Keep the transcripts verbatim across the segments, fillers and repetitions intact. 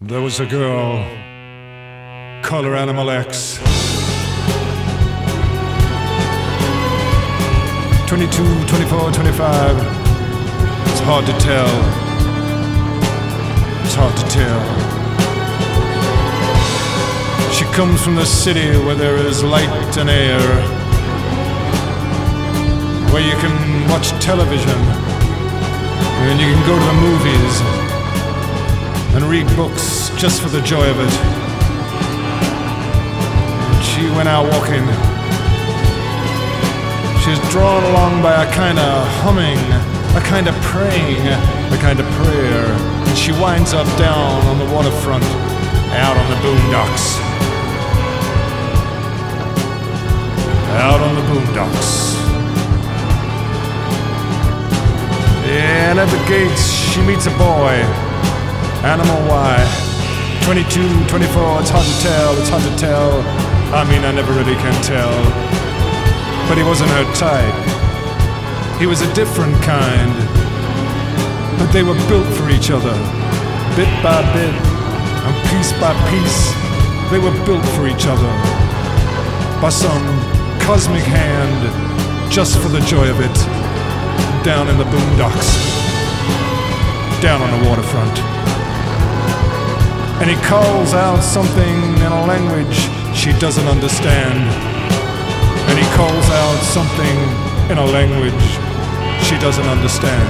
There was a girl, call her Animal X. twenty-two, twenty-four, twenty-five. It's hard to tell. It's hard to tell. She comes from the city where there is light and air, where you can watch television, and you can go to the movies and read books just for the joy of it. And she went out walking. She was drawn along by a kind of humming, a kind of praying, a kind of prayer. And she winds up down on the waterfront, out on the boondocks. Out on the boondocks. And at the gates, she meets a boy. Animal Y. twenty-two, twenty-four, it's hard to tell, it's hard to tell. I mean, I never really can tell. But he wasn't her type. He was a different kind. But they were built for each other. Bit by bit, and piece by piece, they were built for each other. By some cosmic hand, just for the joy of it. Down in the boondocks. Down on the waterfront. And he calls out something in a language she doesn't understand. And he calls out something in a language she doesn't understand.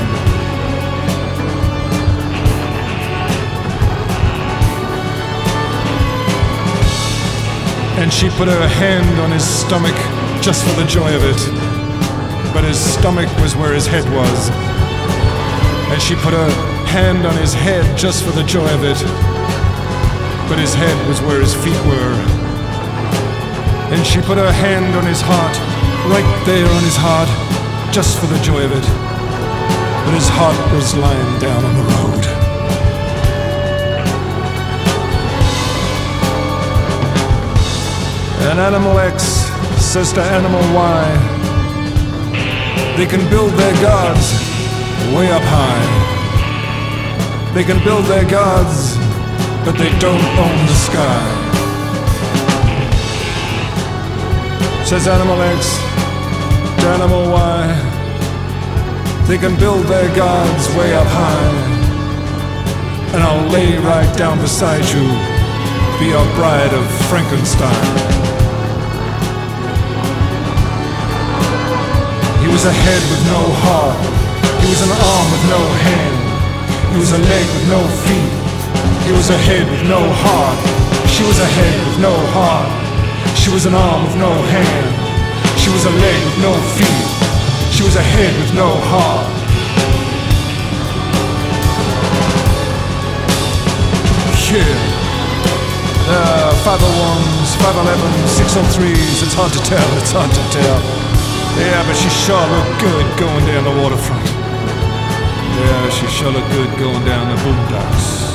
And she put her hand on his stomach just for the joy of it. But his stomach was where his head was. And she put her hand on his head just for the joy of it. But his head was where his feet were. And she put her hand on his heart, right there on his heart, just for the joy of it. But his heart was lying down on the road. And Animal X says to Animal Y, they can build their gods way up high. They can build their gods, but they don't own the sky. Says Animal X to Animal Y, they can build their gods way up high, and I'll lay right down beside you, be your bride of Frankenstein. He was a head with no heart, he was an arm with no hand, he was a leg with no feet. He was a head with no heart. She was a head with no heart. She was an arm with no hand. She was a leg with no feet. She was a head with no heart. Yeah. Uh, five oh ones, five elevens, six oh threes. It's hard to tell, it's hard to tell. Yeah, but she sure looked good going down the waterfront. Yeah, she sure looked good going down the boondocks.